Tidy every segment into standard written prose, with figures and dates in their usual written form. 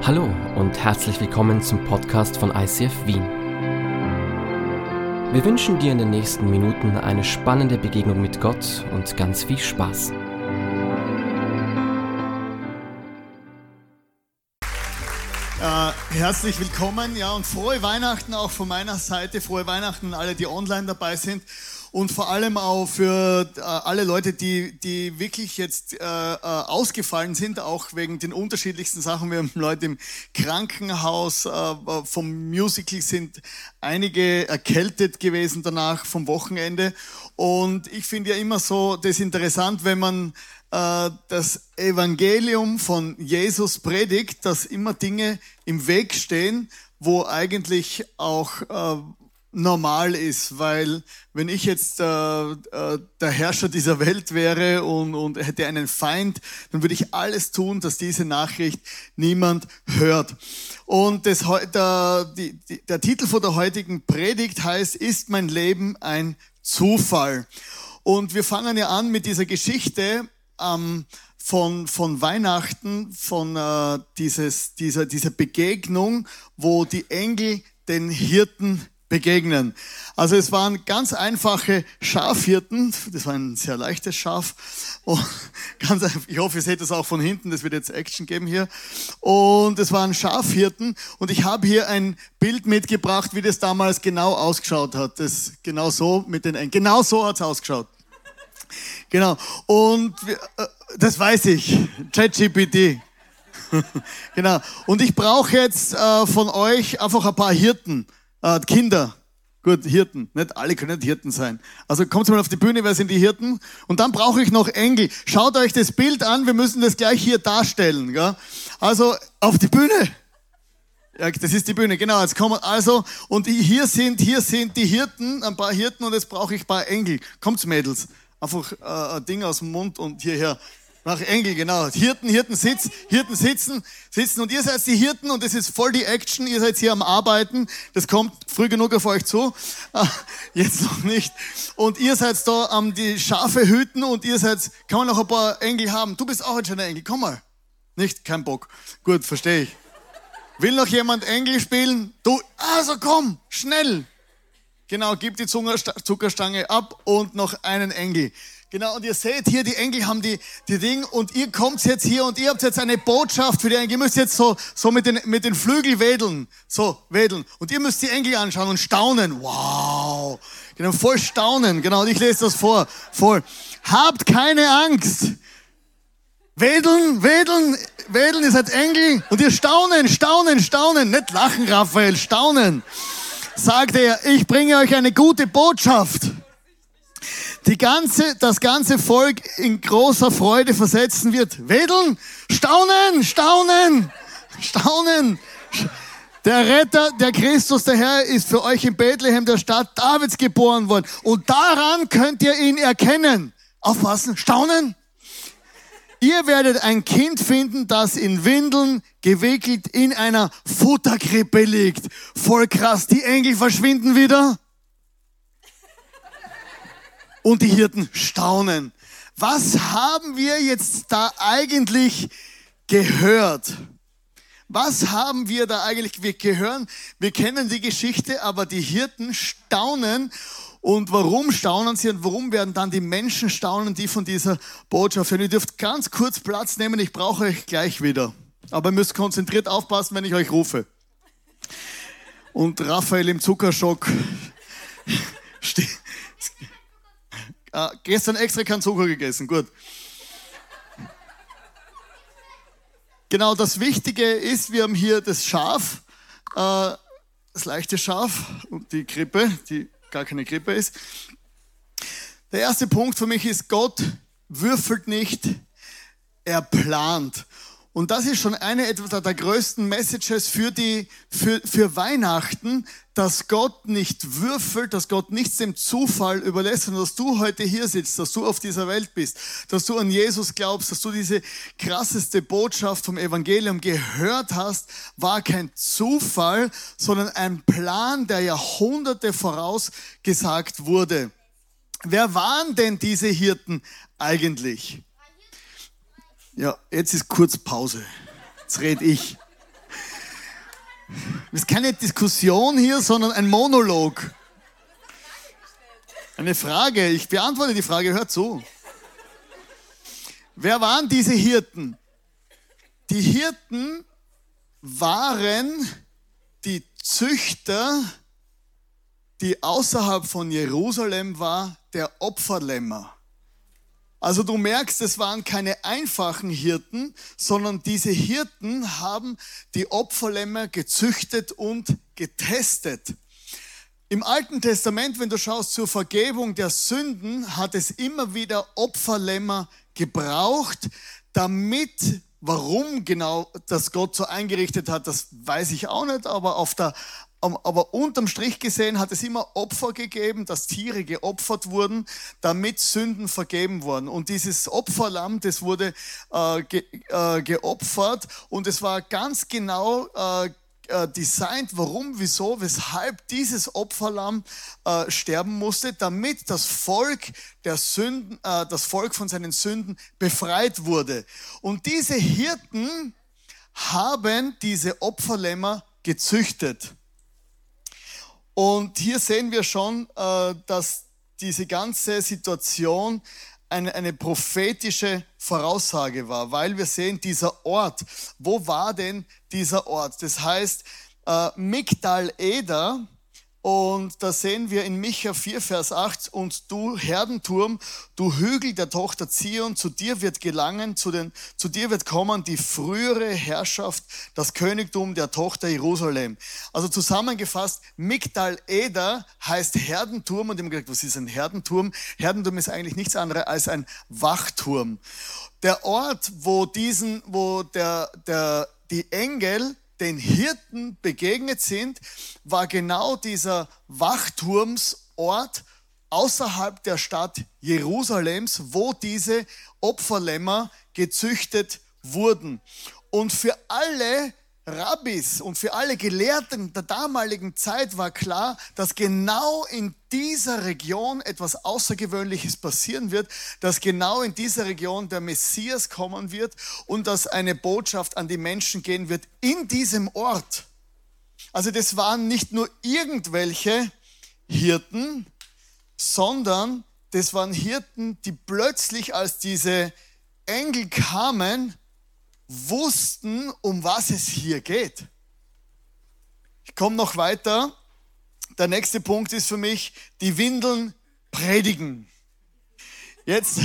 Hallo und herzlich willkommen zum Podcast von ICF Wien. Wir wünschen dir in den nächsten Minuten eine spannende Begegnung mit Gott und ganz viel Spaß. Herzlich willkommen, ja, und frohe Weihnachten auch von meiner Seite. Frohe Weihnachten alle, die online dabei sind. Und vor allem auch für alle Leute, die wirklich jetzt ausgefallen sind, auch wegen den unterschiedlichsten Sachen. Wir haben Leute im Krankenhaus, vom Musical sind einige erkältet gewesen danach vom Wochenende. Und ich finde ja immer so, das ist interessant, wenn man das Evangelium von Jesus predigt, dass immer Dinge im Weg stehen, wo eigentlich auch normal ist, weil wenn ich jetzt der Herrscher dieser Welt wäre und hätte einen Feind, dann würde ich alles tun, dass diese Nachricht niemand hört. Und der Titel von der heutigen Predigt heißt, ist mein Leben ein Zufall? Und wir fangen ja an mit dieser Geschichte von Weihnachten, von dieser Begegnung, wo die Engel den Hirten begegnen. Also es waren ganz einfache Schafhirten, das war ein sehr leichtes Schaf. Und ich hoffe, ihr seht das auch von hinten, das wird jetzt Action geben hier. Und es waren Schafhirten und ich habe hier ein Bild mitgebracht, wie das damals genau ausgeschaut hat. Das genau so mit den Engeln. Genau so hat's ausgeschaut. Genau. Und das weiß ich. ChatGPT. Genau. Und ich brauche jetzt von euch einfach ein paar Hirten. Kinder. Gut, Hirten. Nicht alle können nicht Hirten sein. Also kommt mal auf die Bühne, wer sind die Hirten? Und dann brauche ich noch Engel. Schaut euch das Bild an, wir müssen das gleich hier darstellen. Gell? Also auf die Bühne. Ja, das ist die Bühne, genau. Jetzt kommen also, und hier sind die Hirten, ein paar Hirten, und jetzt brauche ich ein paar Engel. Kommt's, Mädels. Einfach ein Ding aus dem Mund und hierher. Nach Engel, genau. Hirten sitzen und ihr seid die Hirten und das ist voll die Action. Ihr seid hier am Arbeiten. Das kommt früh genug auf euch zu. Jetzt noch nicht. Und ihr seid da am die Schafe hüten und kann man noch ein paar Engel haben. Du bist auch ein schöner Engel. Komm mal. Nicht? Kein Bock. Gut, verstehe ich. Will noch jemand Engel spielen? Du, also komm, schnell. Genau, gib die Zuckerstange ab und noch einen Engel. Genau, und ihr seht hier, die Engel haben die Ding und ihr kommt jetzt hier und ihr habt jetzt eine Botschaft für die Engel. Ihr müsst jetzt so mit den Flügeln wedeln. So, wedeln. Und ihr müsst die Engel anschauen und staunen. Wow. Genau, voll staunen. Genau, und ich lese das vor. Voll. Habt keine Angst. Wedeln, ihr seid Engel und ihr staunen. Nicht lachen, Raphael, staunen. Sagt er, ich bringe euch eine gute Botschaft. Das ganze Volk in großer Freude versetzen wird. Wedeln, staunen. Der Retter, der Christus, der Herr, ist für euch in Bethlehem, der Stadt Davids, geboren worden. Und daran könnt ihr ihn erkennen. Aufpassen, staunen. Ihr werdet ein Kind finden, das in Windeln gewickelt in einer Futterkrippe liegt. Voll krass, die Engel verschwinden wieder. Und die Hirten staunen. Was haben wir jetzt da eigentlich gehört? Was haben wir da eigentlich gehört? Wir kennen die Geschichte, aber die Hirten staunen. Und warum staunen sie und warum werden dann die Menschen staunen, die von dieser Botschaft hören? Ihr dürft ganz kurz Platz nehmen, ich brauche euch gleich wieder. Aber ihr müsst konzentriert aufpassen, wenn ich euch rufe. Und Raphael im Zuckerschock steht. Gestern extra keinen Zucker gegessen, gut. Genau, das Wichtige ist, wir haben hier das Schaf, das leichte Schaf und die Krippe, die gar keine Krippe ist. Der erste Punkt für mich ist, Gott würfelt nicht, er plant. Und das ist schon eine der größten Messages für Weihnachten, dass Gott nicht würfelt, dass Gott nichts dem Zufall überlässt, sondern dass du heute hier sitzt, dass du auf dieser Welt bist, dass du an Jesus glaubst, dass du diese krasseste Botschaft vom Evangelium gehört hast, war kein Zufall, sondern ein Plan, der Jahrhunderte vorausgesagt wurde. Wer waren denn diese Hirten eigentlich? Ja, jetzt ist kurz Pause. Jetzt rede ich. Das ist keine Diskussion hier, sondern ein Monolog. Eine Frage. Ich beantworte die Frage, hört zu. Wer waren diese Hirten? Die Hirten waren die Züchter, die außerhalb von Jerusalem war, der Opferlämmer. Also du merkst, es waren keine einfachen Hirten, sondern diese Hirten haben die Opferlämmer gezüchtet und getestet. Im Alten Testament, wenn du schaust zur Vergebung der Sünden, hat es immer wieder Opferlämmer gebraucht, damit, warum genau das Gott so eingerichtet hat, das weiß ich auch nicht, aber unterm Strich gesehen hat es immer Opfer gegeben, dass Tiere geopfert wurden, damit Sünden vergeben wurden. Und dieses Opferlamm, das wurde geopfert und es war ganz genau designt, warum, wieso, weshalb dieses Opferlamm sterben musste, damit das Volk von seinen Sünden befreit wurde. Und diese Hirten haben diese Opferlämmer gezüchtet. Und hier sehen wir schon, dass diese ganze Situation eine prophetische Voraussage war, weil wir sehen, dieser Ort, wo war denn dieser Ort? Das heißt, Migdal Eder, und da sehen wir in Micha 4, Vers 8, und du Herdenturm, du Hügel der Tochter Zion, zu dir wird gelangen, zu dir wird kommen die frühere Herrschaft, das Königtum der Tochter Jerusalem. Also zusammengefasst, Migdal Eder heißt Herdenturm, und ich habe gesagt, was ist ein Herdenturm? Herdenturm ist eigentlich nichts anderes als ein Wachturm. Der Ort, wo die Engel den Hirten begegnet sind, war genau dieser Wachturmsort außerhalb der Stadt Jerusalems, wo diese Opferlämmer gezüchtet wurden. Und für alle Rabbis und für alle Gelehrten der damaligen Zeit war klar, dass genau in dieser Region etwas Außergewöhnliches passieren wird, dass genau in dieser Region der Messias kommen wird und dass eine Botschaft an die Menschen gehen wird in diesem Ort. Also das waren nicht nur irgendwelche Hirten, sondern das waren Hirten, die plötzlich, als diese Engel kamen, wussten, um was es hier geht. Ich komme noch weiter. Der nächste Punkt ist für mich, die Windeln predigen. Jetzt,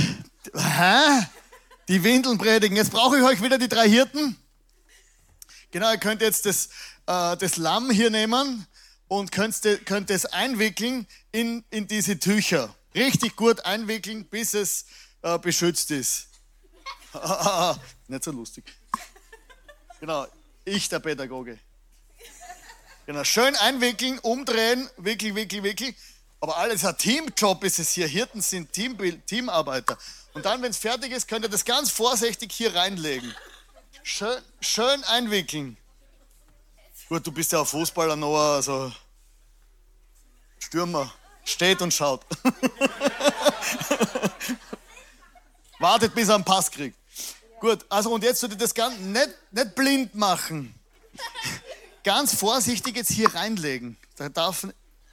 die Windeln predigen. Jetzt brauche ich euch wieder die 3 Hirten. Genau, ihr könnt jetzt das Lamm hier nehmen und könnt es einwickeln in diese Tücher. Richtig gut einwickeln, bis es beschützt ist. Nicht so lustig. Genau, ich der Pädagoge. Genau, schön einwickeln, umdrehen, wickel. Aber alles ein Teamjob ist es hier. Hirten sind Teamarbeiter. Und dann, wenn es fertig ist, könnt ihr das ganz vorsichtig hier reinlegen. Schön einwickeln. Gut, du bist ja ein Fußballer, Noah, also Stürmer. Steht und schaut. Wartet, bis er einen Pass kriegt. Gut, also und jetzt sollte das ganz nicht blind machen. Ganz vorsichtig jetzt hier reinlegen. Da darf.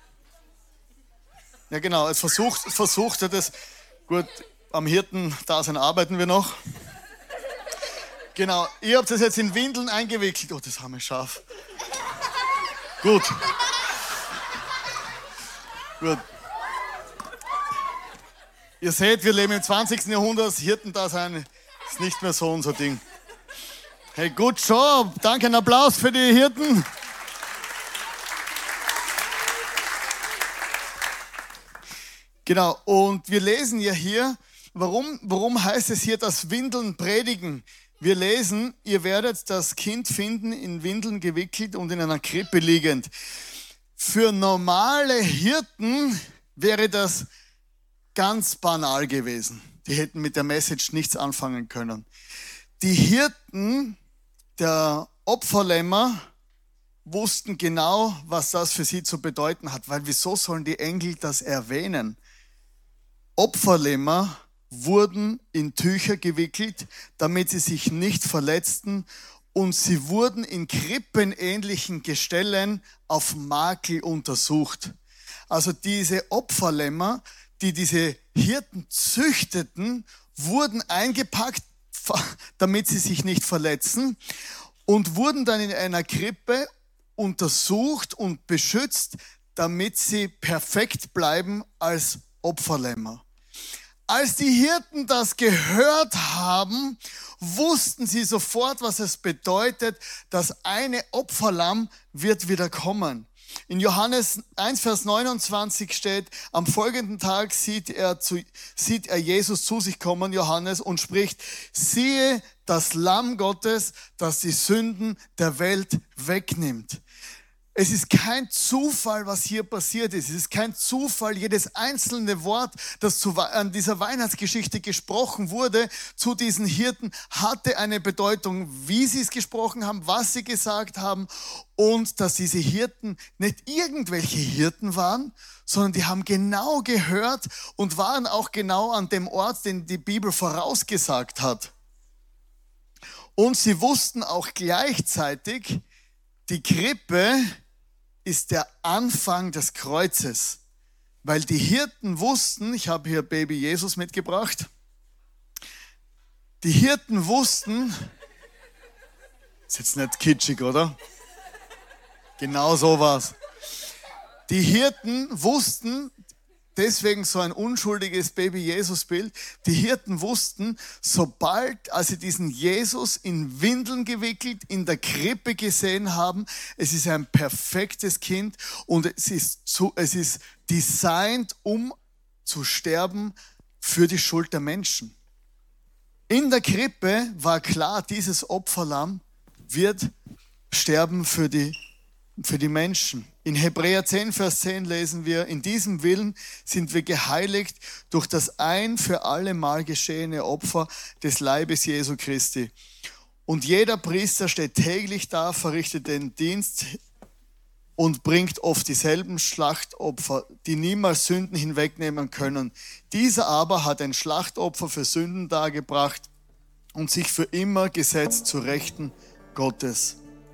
Ja genau, jetzt versucht er das. Gut, am Hirten-Dasein arbeiten wir noch. Genau, ihr habt das jetzt in Windeln eingewickelt. Oh, das haben wir scharf. Gut. Ihr seht, wir leben im 20. Jahrhundert. Das Hirten-Dasein ist nicht mehr so unser Ding. Hey, good job. Danke, ein Applaus für die Hirten. Genau, und wir lesen ja hier, warum heißt es hier, dass Windeln predigen? Wir lesen, ihr werdet das Kind finden, in Windeln gewickelt und in einer Krippe liegend. Für normale Hirten wäre das ganz banal gewesen. Die hätten mit der Message nichts anfangen können. Die Hirten der Opferlämmer wussten genau, was das für sie zu bedeuten hat, weil wieso sollen die Engel das erwähnen? Opferlämmer wurden in Tücher gewickelt, damit sie sich nicht verletzten und sie wurden in krippenähnlichen Gestellen auf Makel untersucht. Also diese Opferlämmer, die diese Hirten züchteten, wurden eingepackt, damit sie sich nicht verletzen, und wurden dann in einer Krippe untersucht und beschützt, damit sie perfekt bleiben als Opferlämmer. Als die Hirten das gehört haben, wussten sie sofort, was es bedeutet, dass eine Opferlamm wird wieder kommen. In Johannes 1, Vers 29 steht, am folgenden Tag sieht er Jesus zu sich kommen, Johannes, und spricht, siehe das Lamm Gottes, das die Sünden der Welt wegnimmt. Es ist kein Zufall, was hier passiert ist. Es ist kein Zufall, jedes einzelne Wort, das an dieser Weihnachtsgeschichte gesprochen wurde, zu diesen Hirten, hatte eine Bedeutung, wie sie es gesprochen haben, was sie gesagt haben, und dass diese Hirten nicht irgendwelche Hirten waren, sondern die haben genau gehört und waren auch genau an dem Ort, den die Bibel vorausgesagt hat. Und sie wussten auch gleichzeitig, die Krippe ist der Anfang des Kreuzes, weil die Hirten wussten, ich habe hier Baby Jesus mitgebracht, die Hirten wussten, ist jetzt nicht kitschig, oder? Genau so war's. Die Hirten wussten, deswegen so ein unschuldiges Baby-Jesus-Bild. Die Hirten wussten, als sie diesen Jesus in Windeln gewickelt, in der Krippe gesehen haben, es ist ein perfektes Kind und es ist designt, um zu sterben für die Schuld der Menschen. In der Krippe war klar, dieses Opferlamm wird sterben für die Menschen. In Hebräer 10, Vers 10 lesen wir, in diesem Willen sind wir geheiligt durch das ein für alle Mal geschehene Opfer des Leibes Jesu Christi. Und jeder Priester steht täglich da, verrichtet den Dienst und bringt oft dieselben Schlachtopfer, die niemals Sünden hinwegnehmen können. Dieser aber hat ein Schlachtopfer für Sünden dargebracht und sich für immer gesetzt zu Rechten Gottes.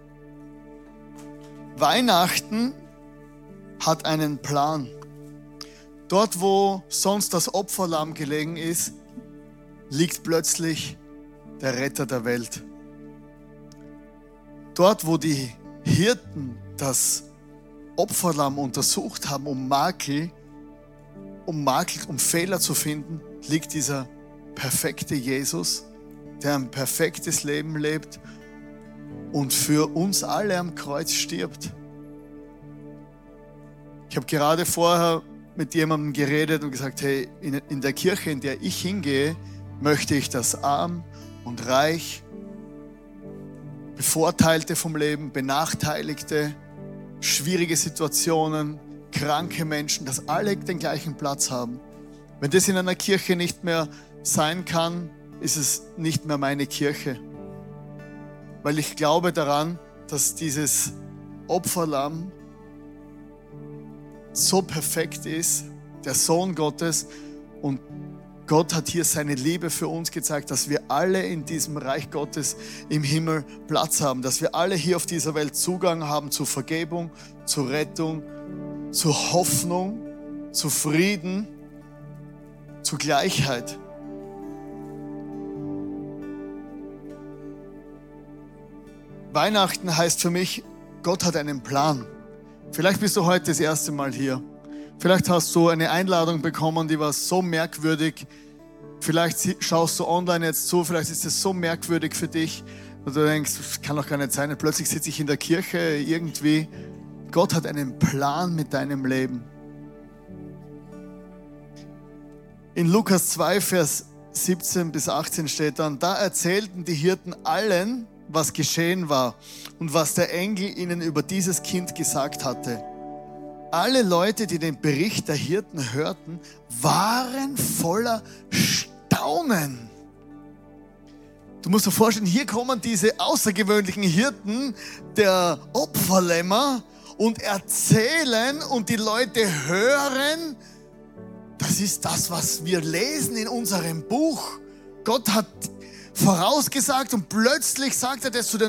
Weihnachten hat einen Plan. Dort, wo sonst das Opferlamm gelegen ist, liegt plötzlich der Retter der Welt. Dort, wo die Hirten das Opferlamm untersucht haben, um Fehler zu finden, liegt dieser perfekte Jesus, der ein perfektes Leben lebt und für uns alle am Kreuz stirbt. Ich habe gerade vorher mit jemandem geredet und gesagt, hey, in der Kirche, in der ich hingehe, möchte ich, dass arm und reich, Bevorteilte vom Leben, Benachteiligte, schwierige Situationen, kranke Menschen, dass alle den gleichen Platz haben. Wenn das in einer Kirche nicht mehr sein kann, ist es nicht mehr meine Kirche. Weil ich glaube daran, dass dieses Opferlamm so perfekt ist, der Sohn Gottes, und Gott hat hier seine Liebe für uns gezeigt, dass wir alle in diesem Reich Gottes im Himmel Platz haben, dass wir alle hier auf dieser Welt Zugang haben zu Vergebung, zu Rettung, zu Hoffnung, zu Frieden, zu Gleichheit. Weihnachten heißt für mich, Gott hat einen Plan. Vielleicht bist du heute das erste Mal hier. Vielleicht hast du eine Einladung bekommen, die war so merkwürdig. Vielleicht schaust du online jetzt zu, vielleicht ist es so merkwürdig für dich, und du denkst, das kann doch gar nicht sein. Und plötzlich sitze ich in der Kirche irgendwie. Gott hat einen Plan mit deinem Leben. In Lukas 2, Vers 17 bis 18 steht dann, da erzählten die Hirten allen, was geschehen war und was der Engel ihnen über dieses Kind gesagt hatte. Alle Leute, die den Bericht der Hirten hörten, waren voller Staunen. Du musst dir vorstellen, hier kommen diese außergewöhnlichen Hirten der Opferlämmer und erzählen, und die Leute hören, das ist das, was wir lesen in unserem Buch. Gott hat vorausgesagt und plötzlich sagt er das zu den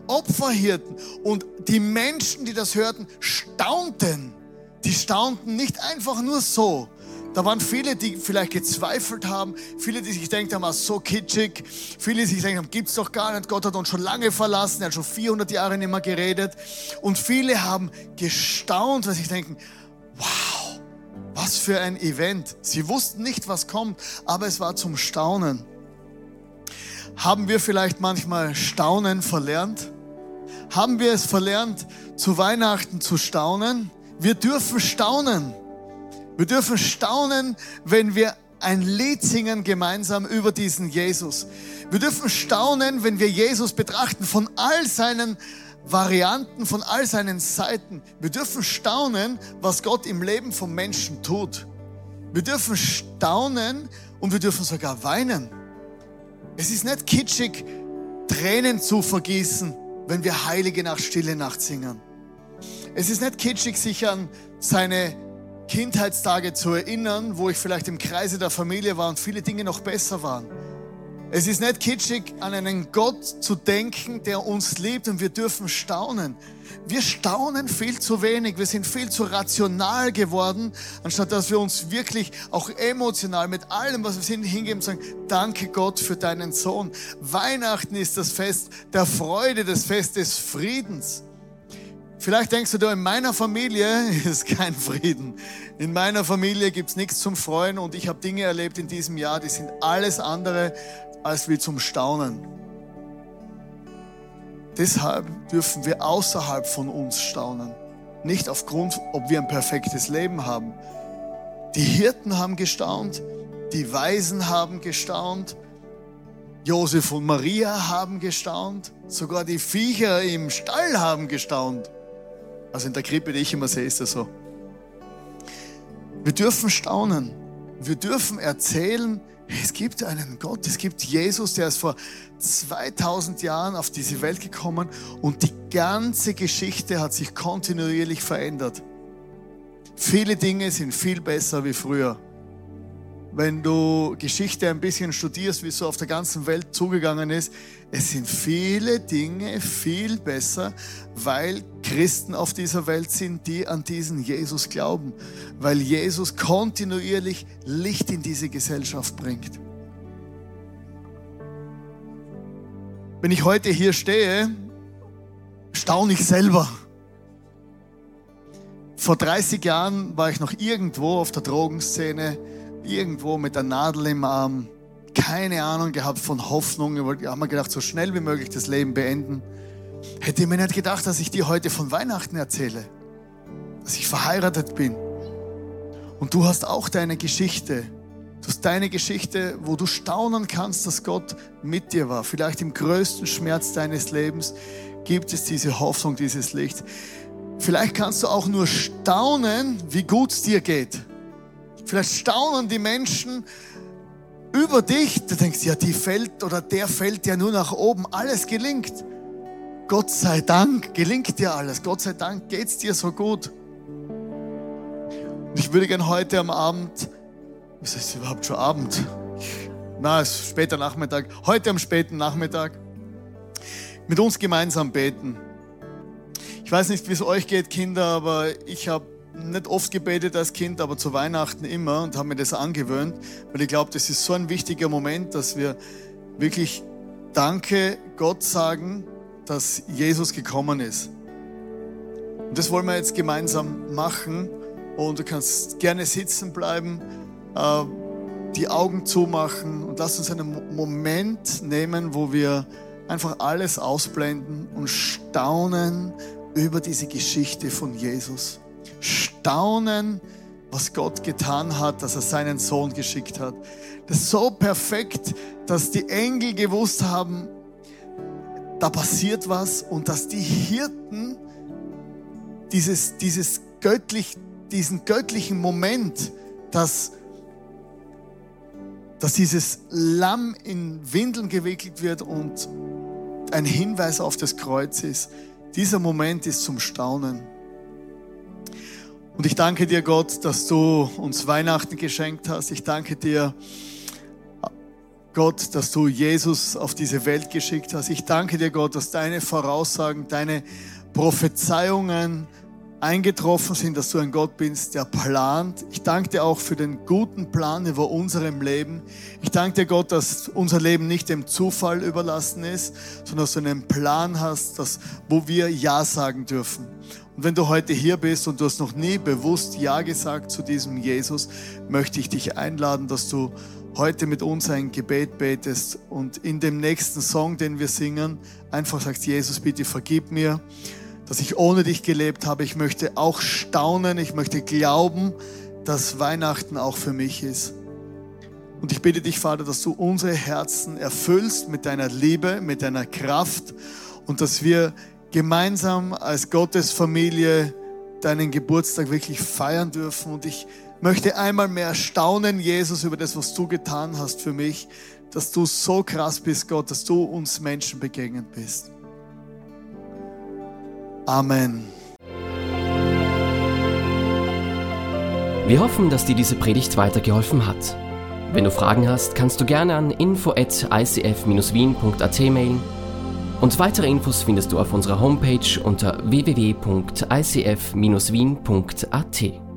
Opferhirten. Und die Menschen, die das hörten, staunten. Die staunten nicht einfach nur so. Da waren viele, die vielleicht gezweifelt haben, viele, die sich gedacht haben, so kitschig, viele, die sich gedacht haben, gibt's doch gar nicht, Gott hat uns schon lange verlassen, er hat schon 400 Jahre nicht mehr geredet. Und viele haben gestaunt, weil sie denken, wow, was für ein Event. Sie wussten nicht, was kommt, aber es war zum Staunen. Haben wir vielleicht manchmal Staunen verlernt? Haben wir es verlernt, zu Weihnachten zu staunen? Wir dürfen staunen. Wir dürfen staunen, wenn wir ein Lied singen gemeinsam über diesen Jesus. Wir dürfen staunen, wenn wir Jesus betrachten von all seinen Varianten, von all seinen Seiten. Wir dürfen staunen, was Gott im Leben von Menschen tut. Wir dürfen staunen und wir dürfen sogar weinen. Es ist nicht kitschig, Tränen zu vergießen, wenn wir Heilige Nacht, Stille Nacht singen. Es ist nicht kitschig, sich an seine Kindheitstage zu erinnern, wo ich vielleicht im Kreise der Familie war und viele Dinge noch besser waren. Es ist nicht kitschig, an einen Gott zu denken, der uns liebt, und wir dürfen staunen. Wir staunen viel zu wenig, wir sind viel zu rational geworden, anstatt dass wir uns wirklich auch emotional mit allem, was wir sind, hingeben und sagen, danke Gott für deinen Sohn. Weihnachten ist das Fest der Freude, das Fest des Friedens. Vielleicht denkst du, in meiner Familie ist kein Frieden. In meiner Familie gibt es nichts zum Freuen und ich habe Dinge erlebt in diesem Jahr, die sind alles andere als wie zum Staunen. Deshalb dürfen wir außerhalb von uns staunen. Nicht aufgrund, ob wir ein perfektes Leben haben. Die Hirten haben gestaunt, die Weisen haben gestaunt, Josef und Maria haben gestaunt, sogar die Viecher im Stall haben gestaunt. Also in der Krippe, die ich immer sehe, ist das so. Wir dürfen staunen. Wir dürfen erzählen, es gibt einen Gott, es gibt Jesus, der ist vor 2000 Jahren auf diese Welt gekommen und die ganze Geschichte hat sich kontinuierlich verändert. Viele Dinge sind viel besser wie früher. Wenn du Geschichte ein bisschen studierst, wie es so auf der ganzen Welt zugegangen ist, es sind viele Dinge viel besser, weil Christen auf dieser Welt sind, die an diesen Jesus glauben. Weil Jesus kontinuierlich Licht in diese Gesellschaft bringt. Wenn ich heute hier stehe, staune ich selber. Vor 30 Jahren war ich noch irgendwo auf der Drogenszene, irgendwo mit der Nadel im Arm, keine Ahnung gehabt von Hoffnung. Ich habe mir gedacht, so schnell wie möglich das Leben beenden. Hätte mir nicht gedacht, dass ich dir heute von Weihnachten erzähle, dass ich verheiratet bin. Und du hast auch deine Geschichte. Du hast deine Geschichte, wo du staunen kannst, dass Gott mit dir war. Vielleicht im größten Schmerz deines Lebens gibt es diese Hoffnung, dieses Licht. Vielleicht kannst du auch nur staunen, wie gut es dir geht. Vielleicht staunen die Menschen über dich. Du denkst, ja, die fällt oder der fällt ja nur nach oben. Alles gelingt. Gott sei Dank gelingt dir alles. Gott sei Dank geht's dir so gut. Und ich würde gerne heute am Abend, was ist überhaupt schon Abend? Na, es ist später Nachmittag. Heute am späten Nachmittag mit uns gemeinsam beten. Ich weiß nicht, wie es euch geht, Kinder, aber ich habe nicht oft gebetet als Kind, aber zu Weihnachten immer und habe mir das angewöhnt, weil ich glaube, das ist so ein wichtiger Moment, dass wir wirklich Danke Gott sagen, dass Jesus gekommen ist. Und das wollen wir jetzt gemeinsam machen und du kannst gerne sitzen bleiben, die Augen zumachen und lass uns einen Moment nehmen, wo wir einfach alles ausblenden und staunen über diese Geschichte von Jesus. Staunen, was Gott getan hat, dass er seinen Sohn geschickt hat. Das ist so perfekt, dass die Engel gewusst haben, da passiert was und dass die Hirten diesen göttlichen Moment, dass dieses Lamm in Windeln gewickelt wird und ein Hinweis auf das Kreuz ist. Dieser Moment ist zum Staunen. Und ich danke dir, Gott, dass du uns Weihnachten geschenkt hast. Ich danke dir, Gott, dass du Jesus auf diese Welt geschickt hast. Ich danke dir, Gott, dass deine Voraussagen, deine Prophezeiungen eingetroffen sind, dass du ein Gott bist, der plant. Ich danke dir auch für den guten Plan über unserem Leben. Ich danke dir, Gott, dass unser Leben nicht dem Zufall überlassen ist, sondern dass du einen Plan hast, wo wir Ja sagen dürfen. Und wenn du heute hier bist und du hast noch nie bewusst Ja gesagt zu diesem Jesus, möchte ich dich einladen, dass du heute mit uns ein Gebet betest und in dem nächsten Song, den wir singen, einfach sagst, Jesus, bitte vergib mir, dass ich ohne dich gelebt habe. Ich möchte auch staunen, ich möchte glauben, dass Weihnachten auch für mich ist. Und ich bitte dich, Vater, dass du unsere Herzen erfüllst mit deiner Liebe, mit deiner Kraft und dass wir gemeinsam als Gottesfamilie deinen Geburtstag wirklich feiern dürfen. Und ich möchte einmal mehr staunen, Jesus, über das, was du getan hast für mich, dass du so krass bist, Gott, dass du uns Menschen begegnet bist. Amen. Wir hoffen, dass dir diese Predigt weitergeholfen hat. Wenn du Fragen hast, kannst du gerne an info@icf-wien.at mailen. Und weitere Infos findest du auf unserer Homepage unter www.icf-wien.at.